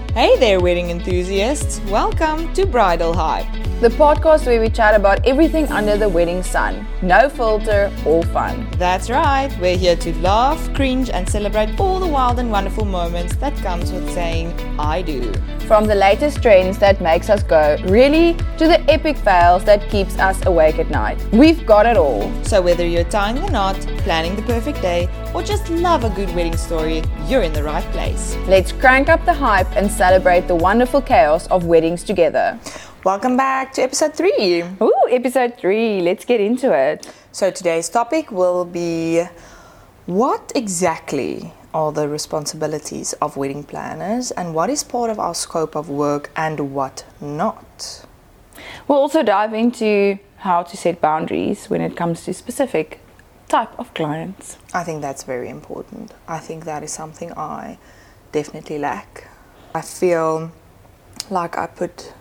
Hey there, wedding enthusiasts. Welcome to Bridal Hype. The podcast where we chat about everything under the wedding sun. No filter, all fun. That's right. We're here to laugh, cringe, and celebrate all the wild and wonderful moments that comes with saying, I do. From the latest trends that makes us go, really, to the epic fails that keeps us awake at night. We've got it all. So whether you're tying the knot, planning the perfect day, or just love a good wedding story, you're in the right place. Let's crank up the hype and celebrate the wonderful chaos of weddings together. Welcome back to episode 3. Ooh, episode 3. Let's get into it. So today's topic will be, what exactly are the responsibilities of wedding planners and what is part of our scope of work and what not? We'll also dive into how to set boundaries when it comes to specific type of clients. I think that's very important. I think that is something I definitely lack. I feel like I put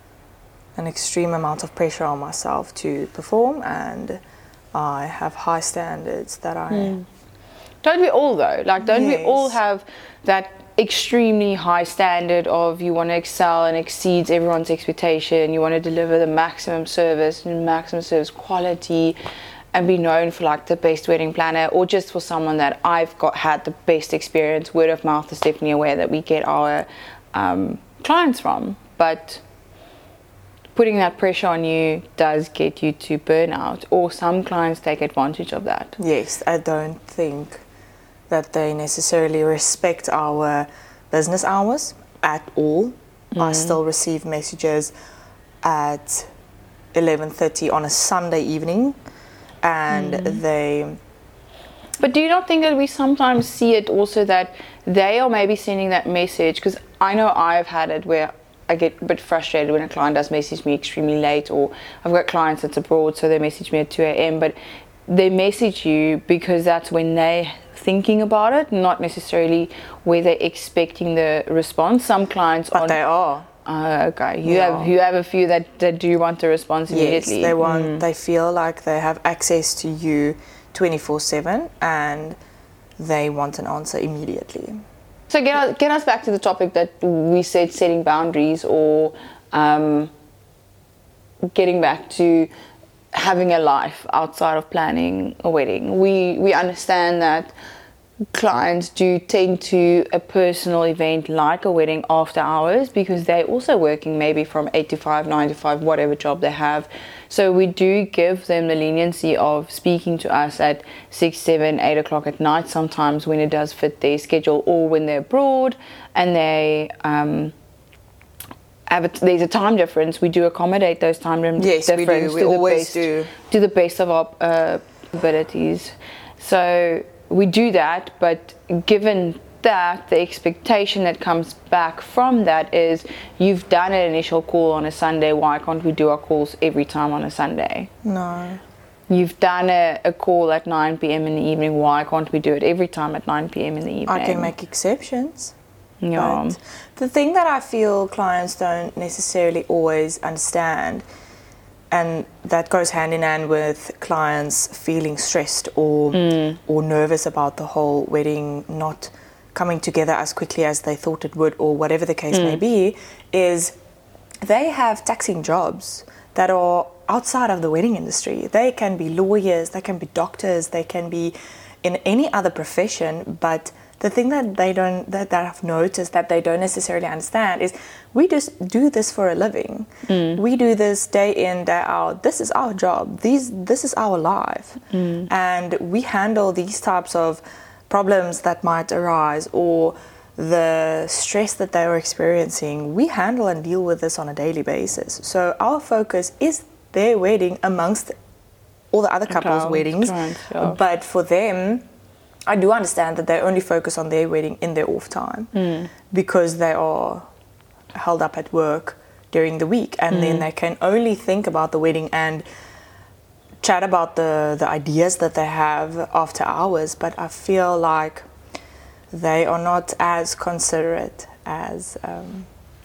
an extreme amount of pressure on myself to perform, and I have high standards that I... Don't we all though? Don't we Yes. all have that extremely high standard of you want to excel and exceeds everyone's expectation, you want to deliver the maximum service and maximum service quality and be known for like the best wedding planner, or just for someone that had the best experience. Word of mouth is definitely a way that we get our clients from, but putting that pressure on you does get you to burnout, or some clients take advantage of that. Yes, I don't think that they necessarily respect our business hours at all. I still receive messages at 11:30 on a Sunday evening, and they... But do you not think that we sometimes see it also that they are maybe sending that message? Because I know I've had it where I get a bit frustrated when a client does message me extremely late, or I've got clients that's abroad, so they message me at 2 a.m. But they message you because that's when they're thinking about it, not necessarily where they're expecting the response. Some clients But they are. Okay. You have a few that do want the response immediately. Yes, they want. They feel like they have access to you 24/7, and they want an answer immediately. So get us back to the topic that we said, setting boundaries, or getting back to having a life outside of planning a wedding. We understand that clients do tend to a personal event like a wedding after hours, because they're also working maybe from 8 to 5, 9 to 5, whatever job they have. So we do give them the leniency of speaking to us at 6, 7, 8 o'clock at night sometimes when it does fit their schedule, or when they're abroad and they there's a time difference. We do accommodate those time differences. Yes, we do. We always do. To the best of our abilities. So we do that, but given that, the expectation that comes back from that is, you've done an initial call on a Sunday, why can't we do our calls every time on a Sunday? No. You've done a call at 9 p.m. in the evening, why can't we do it every time at 9 p.m. in the evening? I can make exceptions. Yeah. But the thing that I feel clients don't necessarily always understand, and that goes hand in hand with clients feeling stressed or nervous about the whole wedding not coming together as quickly as they thought it would, or whatever the case may be, is they have taxing jobs that are outside of the wedding industry. They can be lawyers, they can be doctors, they can be in any other profession, but the thing that I've noticed that they don't necessarily understand is, we just do this for a living. We do this day in, day out. This is our job. This is our life. And we handle these types of problems that might arise, or the stress that they are experiencing. We handle and deal with this on a daily basis. So our focus is their wedding amongst all the other couples' weddings. But for them, I do understand that they only focus on their wedding in their off time, because they are held up at work during the week, and then they can only think about the wedding and chat about the ideas that they have after hours. But I feel like they are not as considerate as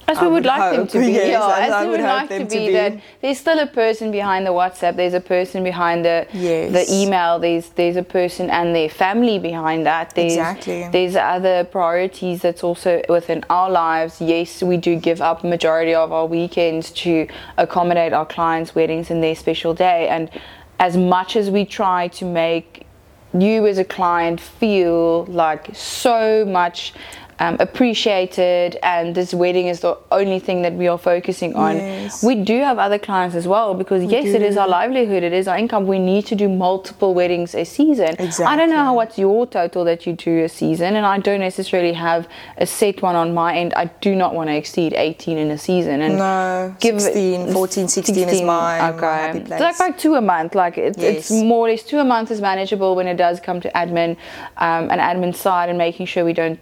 As we would like them hope. to be, Yes, yeah. As we would hope like them to be that there's still a person behind the WhatsApp, there's a person behind the email, there's a person and their family behind that. There's other priorities that's also within our lives. Yes, we do give up majority of our weekends to accommodate our clients' weddings and their special day. And as much as we try to make you as a client feel like so much appreciated and this wedding is the only thing that we are focusing on, we do have other clients as well, because it is our livelihood, it is our income. We need to do multiple weddings a season. I don't know what's your total that you do a season, and I don't necessarily have a set one on my end. I do not want to exceed 18 in a season, and no, 16 is my happy place. It's like 2 a month. Like it's more or less 2 a month is manageable when it does come to admin and admin side, and making sure we don't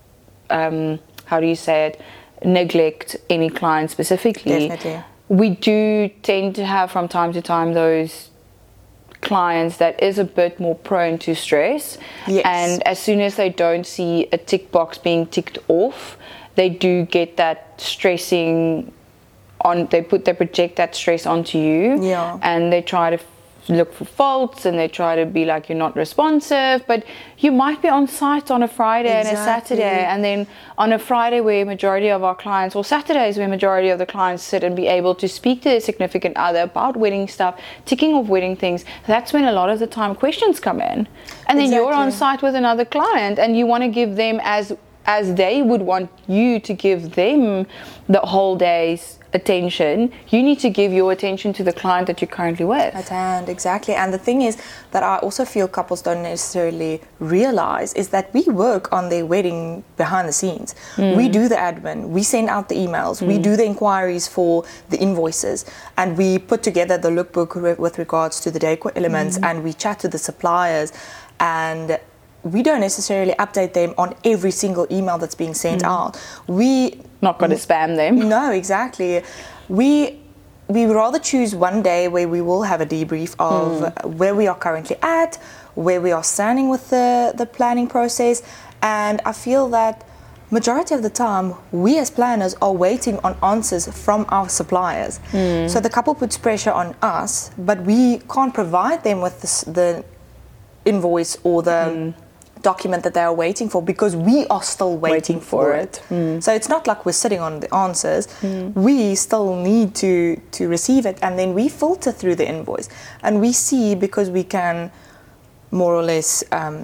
neglect any client specifically. Definitely. We do tend to have from time to time those clients that is a bit more prone to stress, and as soon as they don't see a tick box being ticked off, they do get that stressing on, they project that stress onto you, and they try to look for faults, and they try to be like, you're not responsive, but you might be on site on a Friday and a Saturday, and then on a Friday where majority of our clients, or Saturdays where majority of the clients sit and be able to speak to their significant other about wedding stuff, ticking off wedding things, that's when a lot of the time questions come in, and then you're on site with another client and you want to give them as they would want you to give them the whole day's attention. You need to give your attention to the client that you're currently with. At hand, exactly. And the thing is that I also feel couples don't necessarily realize is that we work on their wedding behind the scenes. We do the admin, we send out the emails, we do the inquiries for the invoices, and we put together the lookbook with regards to the decor elements, and we chat to the suppliers, and we don't necessarily update them on every single email that's being sent out. We not going to spam them. No, exactly. We rather choose one day where we will have a debrief of where we are currently at, where we are standing with the planning process, and I feel that majority of the time we as planners are waiting on answers from our suppliers. So the couple puts pressure on us, but we can't provide them with the invoice or the document that they are waiting for, because we are still waiting for it. So it's not like we're sitting on the answers. We still need to receive it, and then we filter through the invoice, and we see, because we can more or less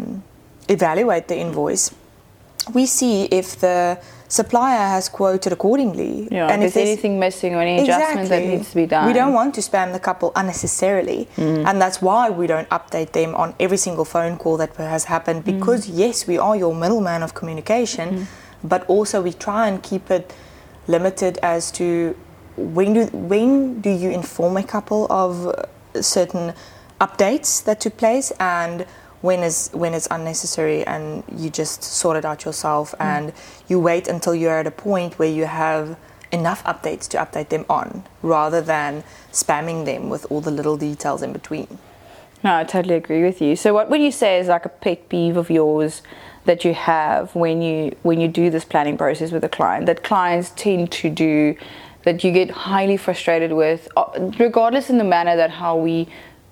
evaluate the invoice, we see if the supplier has quoted accordingly, and if there's anything missing or any adjustment that needs to be done. We don't want to spam the couple unnecessarily, and that's why we don't update them on every single phone call that has happened, because yes, we are your middleman of communication, but also we try and keep it limited as to when do you inform a couple of certain updates that took place, and when it's unnecessary, and you just sort it out yourself, and you wait until you're at a point where you have enough updates to update them on, rather than spamming them with all the little details in between. No, I totally agree with you. So what would you say is like a pet peeve of yours that you have when you do this planning process with a client, that clients tend to do, that you get highly frustrated with, regardless in the manner that how we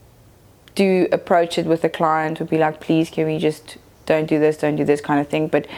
do approach it with the client, would be like, please can we just don't do this kind of thing. But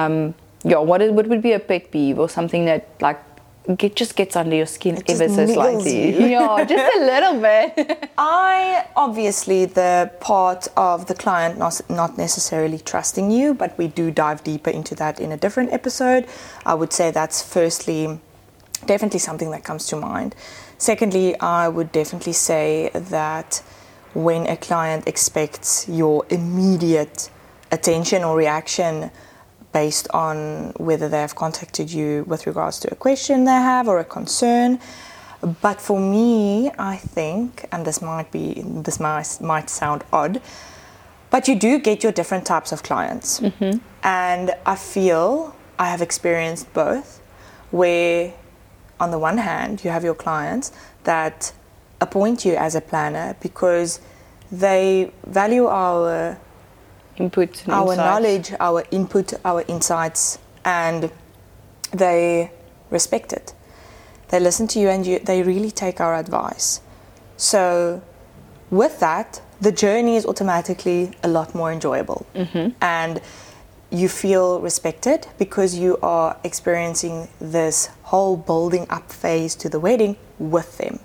what would be a pet peeve, or something that like just gets under your skin ever so slightly? Yeah, just a little bit. Obviously the part of the client not necessarily trusting you, but we do dive deeper into that in a different episode. I would say that's firstly definitely something that comes to mind. Secondly, I would definitely say that when a client expects your immediate attention or reaction based on whether they have contacted you with regards to a question they have or a concern. But for me, I think, and this might sound odd, but you do get your different types of clients. And I feel I have experienced both, where on the one hand you have your clients that appoint you as a planner because they value our input, our knowledge, our input, our insights, and they respect it. They listen to you, and they really take our advice. So with that, the journey is automatically a lot more enjoyable. And you feel respected because you are experiencing this whole building up phase to the wedding with them.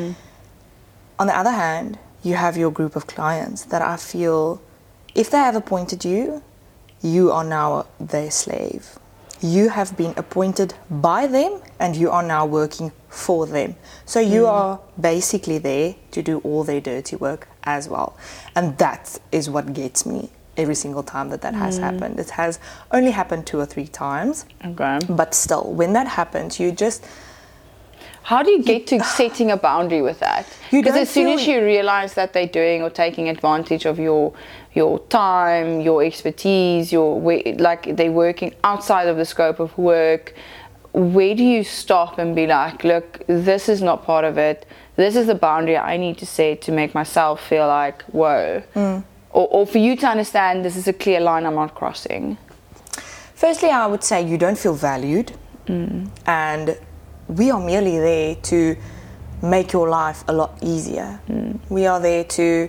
On the other hand, you have your group of clients that I feel, if they have appointed you, you are now their slave. You have been appointed by them, and you are now working for them. So you are basically there to do all their dirty work as well. And that is what gets me every single time that has happened. It has only happened 2 or 3 times. Okay. But still, when that happens, you just... How do you get to setting a boundary with that? Because as soon as you realize that they're doing or taking advantage of your time, your expertise, like they're working outside of the scope of work, where do you stop and be like, look, this is not part of it. This is the boundary I need to set to make myself feel like, whoa. Or for you to understand this is a clear line I'm not crossing. Firstly, I would say you don't feel valued. And we are merely there to make your life a lot easier. We are there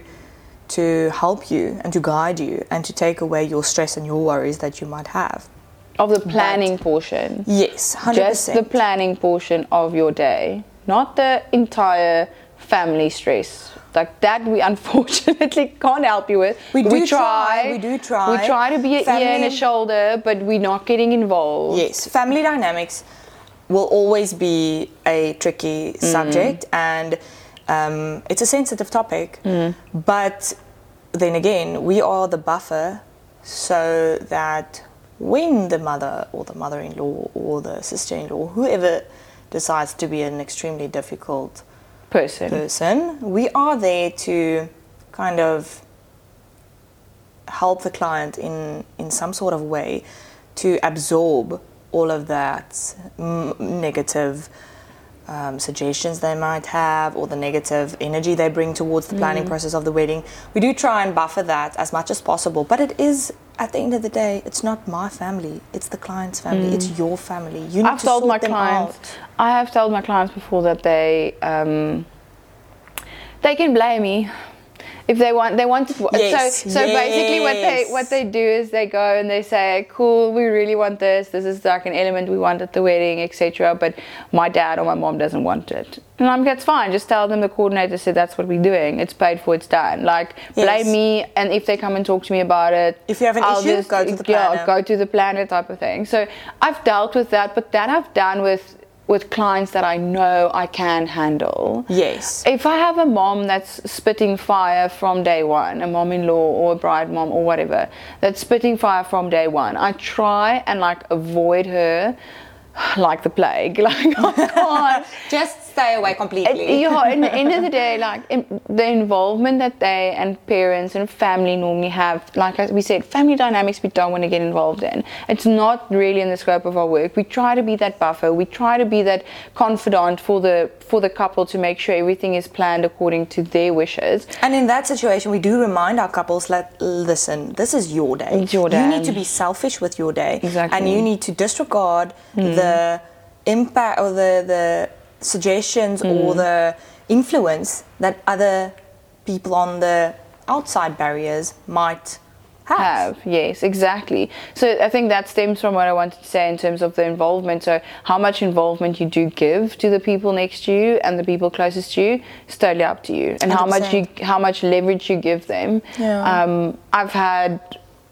to help you and to guide you and to take away your stress and your worries that you might have. Of the planning portion. Yes, 100%. Just the planning portion of your day, not the entire family stress. Like that we unfortunately can't help you with. We do try. We try to be an ear and a shoulder, but we're not getting involved. Yes, family dynamics will always be a tricky subject, and it's a sensitive topic. But then again, we are the buffer so that when the mother or the mother-in-law or the sister-in-law, whoever decides to be an extremely difficult person, we are there to kind of help the client in some sort of way to absorb all of that negative suggestions they might have, or the negative energy they bring towards the planning process of the wedding. We do try and buffer that as much as possible, but it is, at the end of the day, it's not my family, it's the client's family, it's your family. You need to sort them out. I have told my clients before that they can blame me. If they want it. Yes, so basically what they do is they go and they say, cool, we really want this. This is like an element we want at the wedding, etc. But my dad or my mom doesn't want it. And I'm like, that's fine. Just tell them the coordinator said that's what we're doing. It's paid for, it's done. Like, blame me, and if they come and talk to me about it, if you have an issue, go to the planner. Yeah, go to the planner type of thing. So I've dealt with that, but that I've done with clients that I know I can handle. Yes. If I have a mom that's spitting fire from day one, a mom-in-law or a bride mom or whatever, that's spitting fire from day one, I try and like avoid her like the plague. Like, I can't. Just stay away completely. In the end of the day, like the involvement that they and parents and family normally have, like we said, family dynamics we don't want to get involved in. It's not really in the scope of our work. We try to be that buffer. We try to be that confidant for the couple to make sure everything is planned according to their wishes. And in that situation, we do remind our couples that, listen, this is your day. It's your day. You need to be selfish with your day. Exactly. And you need to disregard the impact or the suggestions or the influence that other people on the outside barriers might have. Yes, exactly. So I think that stems from what I wanted to say in terms of the involvement. So how much involvement you do give to the people next to you and the people closest to you is totally up to you, and 100%. how much leverage you give them. I've had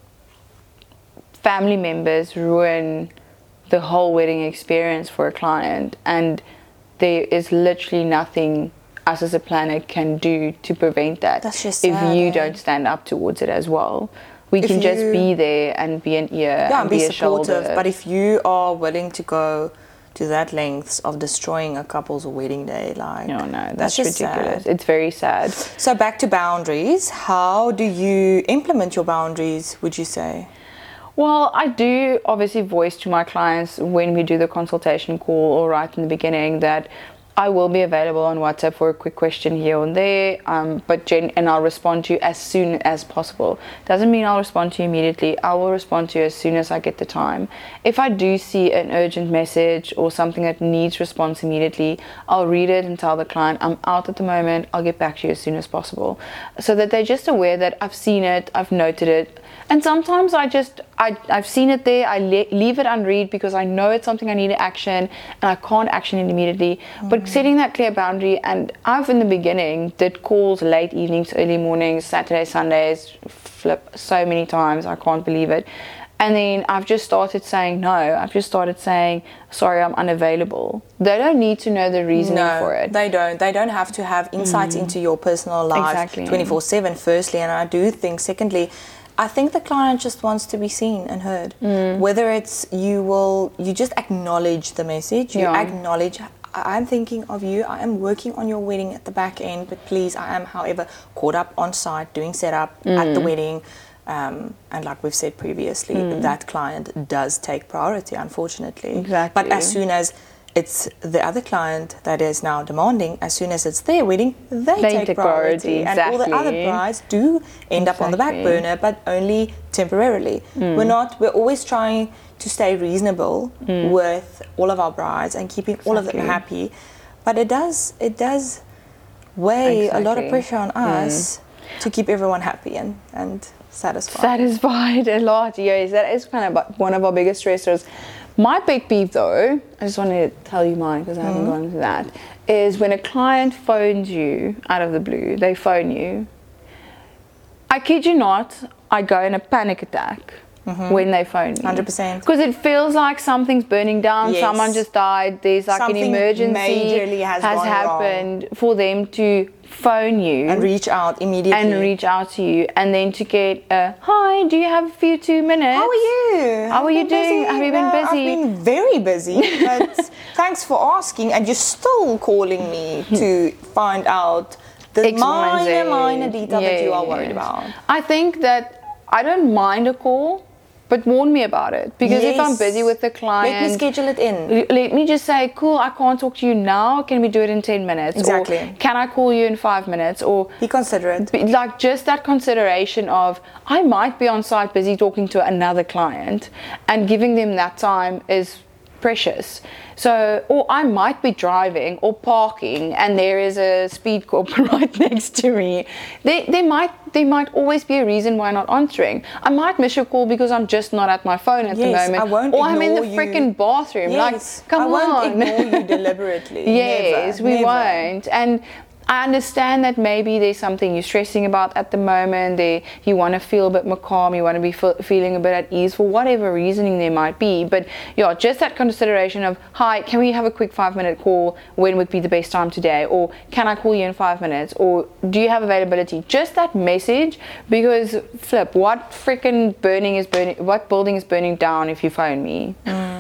family members ruin the whole wedding experience for a client, and there is literally nothing us as a planner can do to prevent that. That's just if sad, you don't stand up towards it as well. We can just be there and be an ear and be a supportive. shoulder. But if you are willing to go to that lengths of destroying a couple's wedding day, like, no, that's ridiculous. Sad. It's very sad. So back to boundaries. How do you implement your boundaries, would you say? Well, I do obviously voice to my clients when we do the consultation call or right in the beginning that I will be available on WhatsApp for a quick question here and there, and I'll respond to you as soon as possible. Doesn't mean I'll respond to you immediately. I will respond to you as soon as I get the time. If I do see an urgent message or something that needs response immediately, I'll read it and tell the client, I'm out at the moment, I'll get back to you as soon as possible. So that they're just aware that I've seen it, I've noted it. And sometimes I've seen it there, I leave it unread because I know it's something I need to action and I can't action it immediately. But setting that clear boundary, and I've in the beginning did calls late evenings, early mornings, Saturdays, Sundays, flip so many times, I can't believe it. And then I've just started saying no. I've just started saying, sorry, I'm unavailable. They don't need to know the reasoning for it. They don't. They don't have to have insights into your personal life 24/7, firstly. And I do think, secondly, I think the client just wants to be seen and heard. Whether it's you just acknowledge the message, you acknowledge, I'm thinking of you, I am working on your wedding at the back end, but please, I am, however, caught up on site, doing setup at the wedding. And like we've said previously, that client does take priority, unfortunately. Exactly. But as soon as it's the other client that is now demanding, as soon as it's their wedding, they take priority. Exactly. And all the other brides do end up on the back burner, but only temporarily. We're always trying to stay reasonable with all of our brides and keeping all of them happy. But it does weigh a lot of pressure on us to keep everyone happy and satisfied a lot. Yes, that is kind of one of our biggest stressors. My big peeve, though, I just want to tell you mine because I haven't gone into that, is when a client phones you out of the blue. They phone you. I kid you not, I go in a panic attack when they phone me. 100%. Because it feels like something's burning down, someone just died, there's like something an emergency majorly has happened wrong. For them to phone you and reach out immediately to you, and then to get a hi, do you have a few 2 minutes? How are you? How are you doing? Have you been busy? I've been very busy, but thanks for asking, and you're still calling me to find out the minor detail that you are worried about. I think that I don't mind a call, but warn me about it, because if I'm busy with the client, let me schedule it in. Let me just say, cool, I can't talk to you now, can we do it in 10 minutes? Exactly. Or can I call you in 5 minutes? Or be considerate. Like just that consideration of, I might be on site busy talking to another client, and giving them that time is precious. So, or I might be driving or parking and there is a speed corp right next to me. There might always be a reason why I'm not answering. I might miss your call because I'm just not at my phone at the moment. Or I'm in the freaking bathroom. Yes, like, come on. I won't ignore you deliberately. Yes, we won't. And I understand that maybe there's something you're stressing about at the moment. You want to feel a bit more calm. You want to be feeling a bit at ease for whatever reasoning there might be. But yeah, just that consideration of, hi, can we have a quick 5-minute call? When would be the best time today? Or can I call you in 5 minutes? Or do you have availability? Just that message, because flip, what building is burning down if you phone me?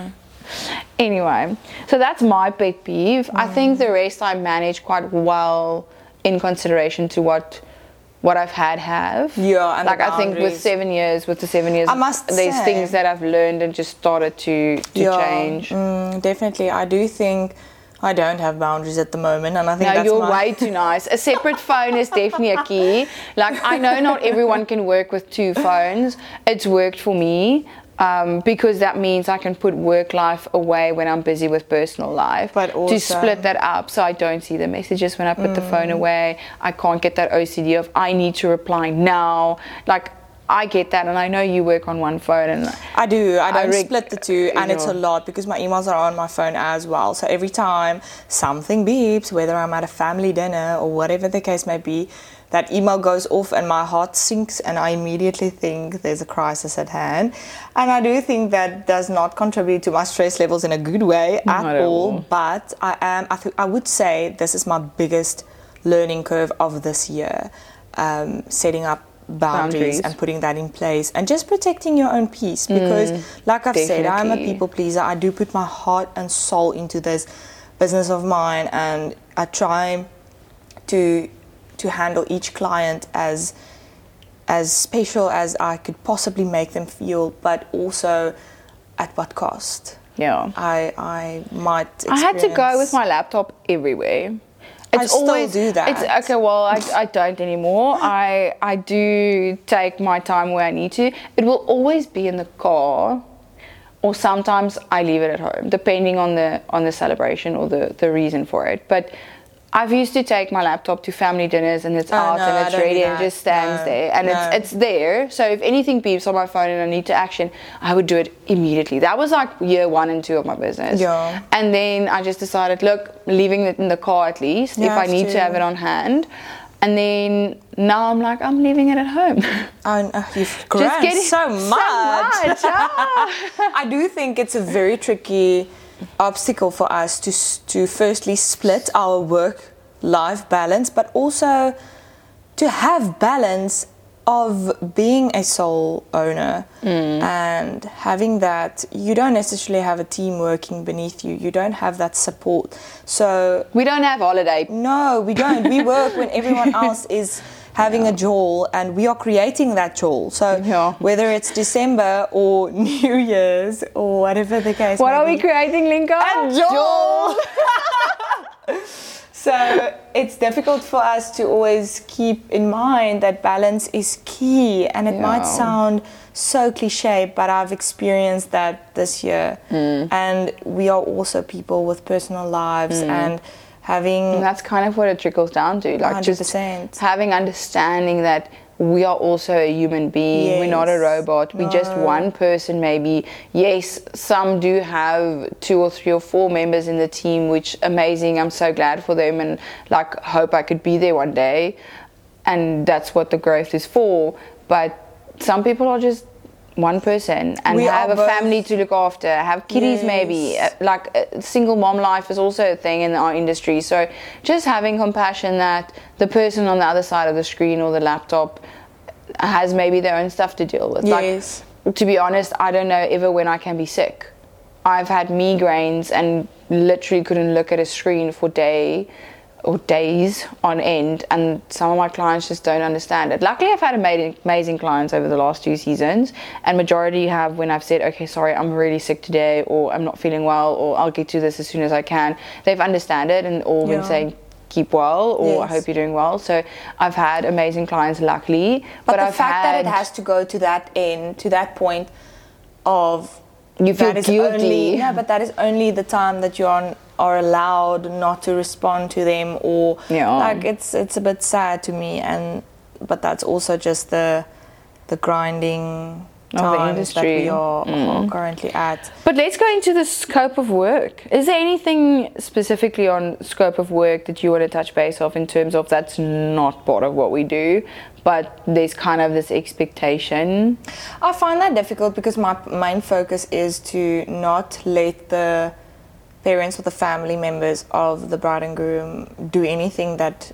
Anyway, so that's my big peeve. I think the rest I manage quite well in consideration to what I've have. Yeah, and like I think with the 7 years, I must there's say, things that I've learned and just started to change. Definitely, I do think I don't have boundaries at the moment, and I think you're way too nice. A separate phone is definitely a key. Like, I know not everyone can work with 2 phones. It's worked for me. Because that means I can put work life away when I'm busy with personal life. But also, to split that up so I don't see the messages when I put the phone away. I can't get that OCD of I need to reply now. Like, I get that, and I know you work on one phone. And I do. I don't split the two, and it's a lot because my emails are on my phone as well. So every time something beeps, whether I'm at a family dinner or whatever the case may be, that email goes off and my heart sinks, and I immediately think there's a crisis at hand. And I do think that does not contribute to my stress levels in a good way at all. But I would say this is my biggest learning curve of this year, setting up boundaries and putting that in place and just protecting your own peace, because like I've said, I'm a people pleaser. I do put my heart and soul into this business of mine, and I try to handle each client as special as I could possibly make them feel, but also at what cost. Yeah. I might I had to go experience- with my laptop everywhere. I still do that. It's okay. Well, I don't anymore. I do take my time where I need to. It will always be in the car, or sometimes I leave it at home, depending on the celebration or the reason for it. But I've used to take my laptop to family dinners, and it's out no, and I it's don't do ready and that. just stands No, there, and no. it's there. So if anything beeps on my phone and I need to action, I would do it immediately. That was like year 1 and 2 of my business. Yeah. And then I just decided, look, leaving it in the car at least, You if I have need to have it on hand. And then now I'm like, I'm leaving it at home. You've grown getting so much. Ah. I do think it's a very tricky obstacle for us to firstly split our work-life balance, but also to have balance of being a sole owner and having that. You don't necessarily have a team working beneath you. You don't have that support. So We don't have holiday. no, we don't. We work when everyone else is having a jol, and we are creating that jol. So Yeah. whether it's December or New Year's or whatever the case What may are we be, creating, Linka? a jol. So it's difficult for us to always keep in mind that balance is key, and it might Yeah. sound so cliche, but I've experienced that this year. And we are also people with personal lives and having And that's kind of what it trickles down to. Like 100%. just having understanding that we are also a human being. We're not a Yes. robot. We're just No. one person maybe. Yes, some do have 2 or 3 or 4 members in the team, which amazing. I'm so glad for them, and like hope I could be there one day. And that's what the growth is for. But some people are just one person and We have are a both- family to look after, have kiddies maybe. Yes. Like single mom life is also a thing in our industry. So just having compassion that the person on the other side of the screen or the laptop has maybe their own stuff to deal with. Yes. Like, to be honest, I don't know ever when I can be sick. I've had migraines and literally couldn't look at a screen for days on end, and some of my clients just don't understand it. Luckily, I've had amazing clients over the last 2 seasons, and majority have, when I've said, okay, sorry, I'm really sick today, or I'm not feeling well, or I'll get to this as soon as I can, they've understood it and all been Yeah. saying, keep well, or I Yes. hope you're doing well. So I've had amazing clients, luckily. But the I've fact that it had- has to go to that end, to that point of You feel that is guilty. only, no, but that is only the time that you are allowed not to respond to them, or Yeah. like it's a bit sad to me, but that's also just the grinding Of the times that industry. we are currently at. But let's go into the scope of work. Is there anything specifically on scope of work that you want to touch base off in terms of that's not part of what we do, but there's kind of this expectation? I find that difficult because my main focus is to not let the parents or the family members of the bride and groom do anything that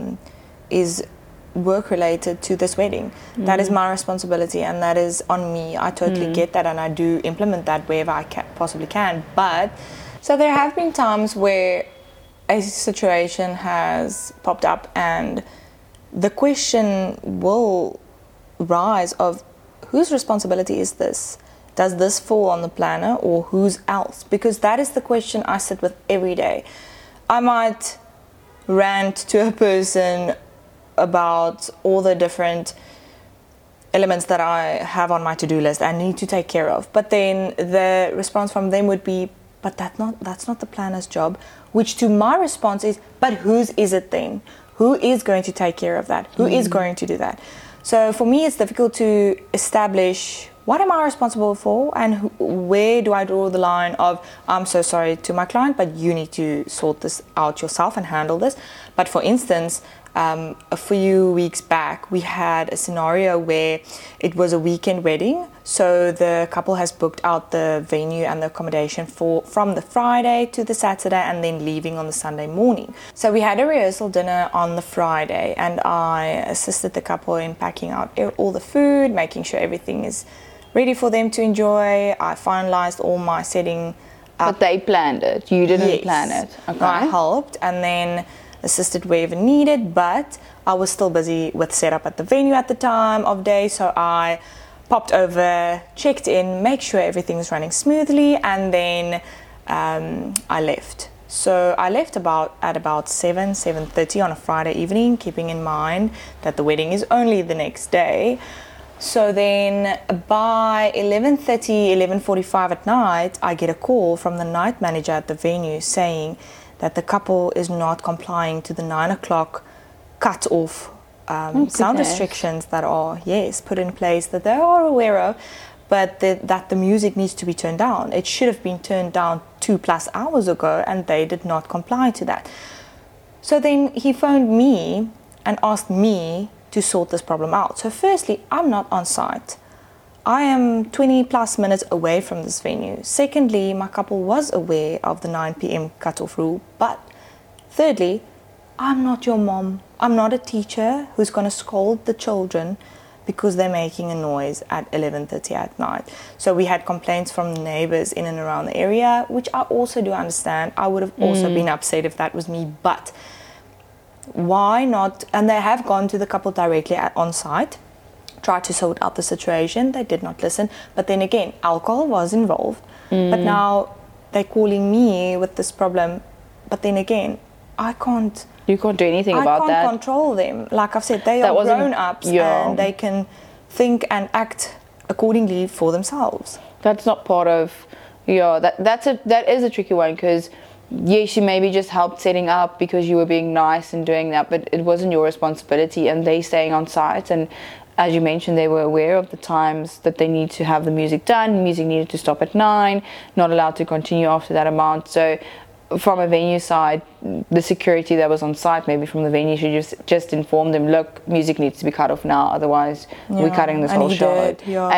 is work related to this wedding. That is my responsibility, and that is on me. I totally get that, and I do implement that wherever I possibly can. But so there have been times where a situation has popped up, and the question will rise of whose responsibility is this? Does this fall on the planner or whose else? Because that is the question I sit with every day. I might rant to a person about all the different elements that I have on my to-do list I need to take care of. But then the response from them would be, but that's not the planner's job. Which to my response is, but whose is it then? Who is going to take care of that? Who is going to do that? So for me, it's difficult to establish what am I responsible for, and where do I draw the line of, I'm so sorry to my client, but you need to sort this out yourself and handle this. But for instance, a few weeks back, we had a scenario where it was a weekend wedding. So the couple has booked out the venue and the accommodation from the Friday to the Saturday, and then leaving on the Sunday morning. So we had a rehearsal dinner on the Friday, and I assisted the couple in packing out all the food, making sure everything is ready for them to enjoy. I finalized all my setting up. But they planned it. You didn't Yes. plan it. Okay. I helped and then assisted wherever needed, but I was still busy with setup at the venue at the time of day, so I popped over, checked in, make sure everything's running smoothly, and then I left. So I left at about 7:30 on a Friday evening, keeping in mind that the wedding is only the next day. So then by 11:30, 11:45 at night, I get a call from the night manager at the venue saying that the couple is not complying to the 9 o'clock cut off sound restrictions that are, put in place, that they are aware of, but that the music needs to be turned down. It should have been turned down 2+ hours ago, and they did not comply to that. So then he phoned me and asked me to sort this problem out. So firstly, I'm not on site. I am 20+ minutes away from this venue. Secondly, my couple was aware of the 9 p.m. cutoff rule. But thirdly, I'm not your mom. I'm not a teacher who's going to scold the children because they're making a noise at 11:30 at night. So we had complaints from neighbors in and around the area, which I also do understand. I would have also been upset if that was me, but why not? And they have gone to the couple directly on site, tried to sort out the situation. They did not listen. But then again, alcohol was involved. But now they're calling me with this problem. But then again, you can't do anything about that. I can't control them. Like I've said, they are grown-ups and they can think and act accordingly for themselves. That's not part of, that is a tricky one, because yes, you maybe just helped setting up because you were being nice and doing that, but it wasn't your responsibility, and they staying on site. And as you mentioned, they were aware of the times that they need to have the music done. Music needed to stop at 9, not allowed to continue after that amount. So from a venue side, the security that was on site, maybe from the venue, should just inform them, look, music needs to be cut off now, otherwise we're cutting this whole show.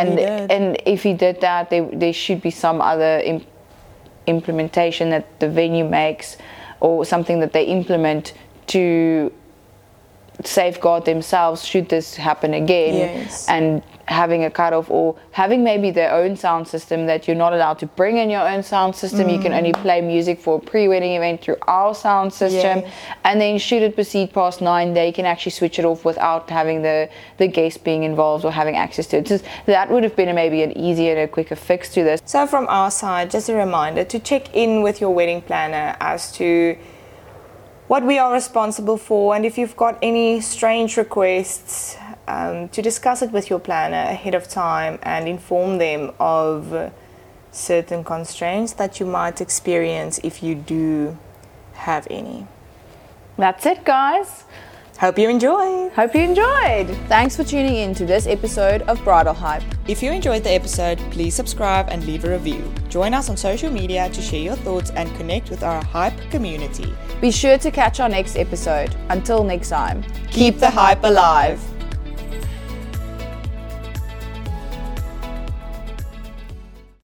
And if he did that, there should be some other implementation that the venue makes, or something that they implement to safeguard themselves should this happen again. And having a cutoff, or having maybe their own sound system, that you're not allowed to bring in your own sound system. You can only play music for a pre-wedding event through our sound system, and then should it proceed past 9, they can actually switch it off without having the guest being involved or having access to it. So that would have been maybe an easier and a quicker fix to this. So from our side, just a reminder to check in with your wedding planner as to what we are responsible for, and if you've got any strange requests, to discuss it with your planner ahead of time and inform them of certain constraints that you might experience if you do have any. That's it, guys. Hope you enjoyed. Thanks for tuning in to this episode of Bridal Hype. If you enjoyed the episode, please subscribe and leave a review. Join us on social media to share your thoughts and connect with our Hype community. Be sure to catch our next episode. Until next time, keep the hype alive.